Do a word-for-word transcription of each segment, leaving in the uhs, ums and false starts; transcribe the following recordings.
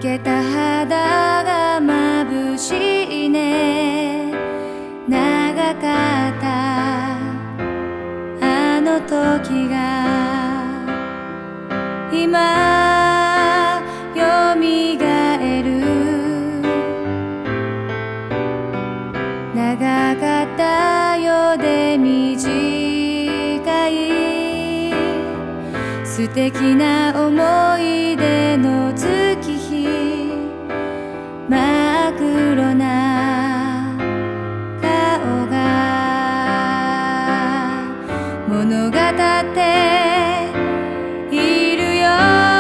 けた肌が眩しいね。長かったあの時が今よみがえる。長かったようで短い素敵な思い出の月日。真っ黒な顔が物語っているよ。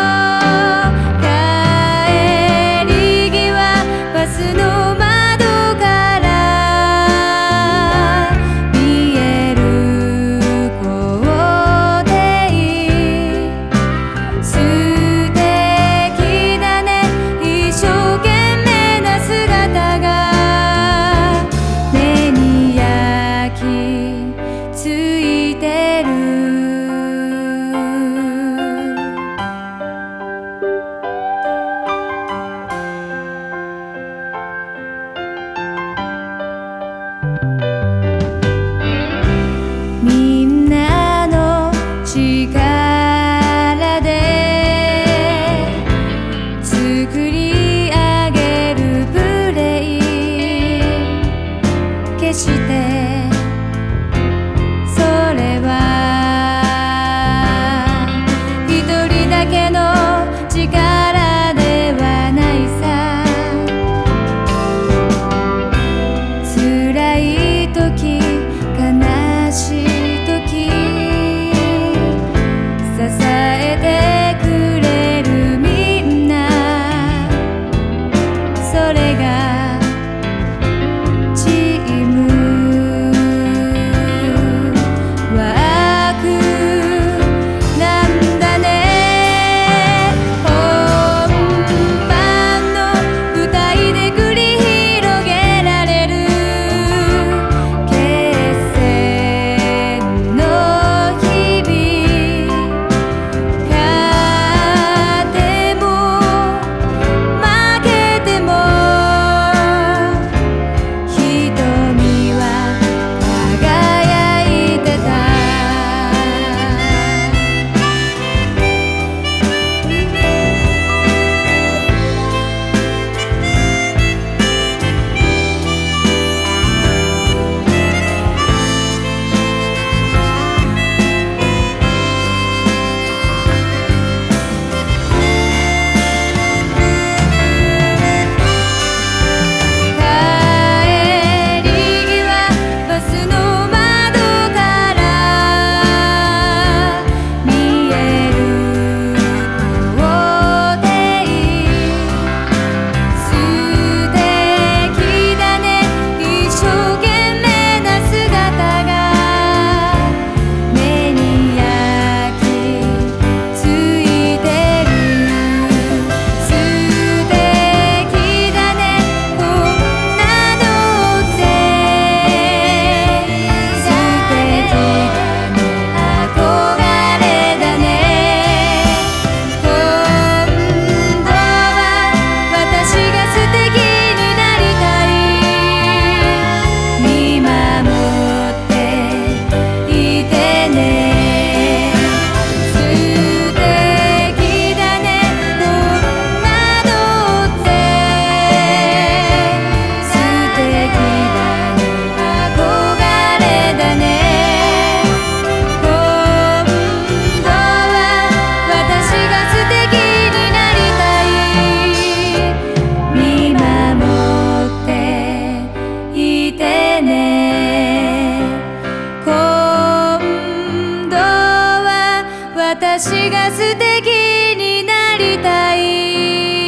帰り際バスの窓から見える校庭。素敵だね、一生懸命な姿が目に焼き付いてる。みんなの力で作り上げるプレイ。決してそれは一人だけの力ではないさ。辛い時悲しい時支えてくれるみんな。それがチームワークなんだね。本番の舞台で繰り広げられる決戦の日々。勝っても負けても瞳は輝いてた。帰り際バスの窓から見える校庭。素敵だね、一生懸命な姿が目に焼き付いてる。素敵だね、こんなのって素敵だね、憧れだね。今度は私が素敵になりたい。見守っていてね。素敵だね、こんなのって素敵だね、憧れだね。今度は私が素敵になりたい。見守っていてね。今度は私が素敵になりたい。